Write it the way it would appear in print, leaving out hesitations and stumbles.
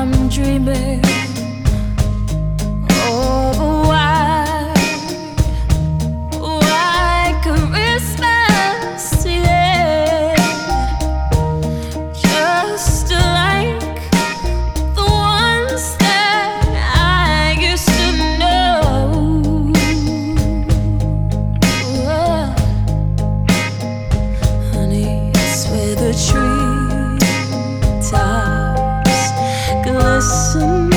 I'm dreaming of a white Christmas, yeah, just like the ones that I used to know. Oh, honey, it's where the tree tops glisten.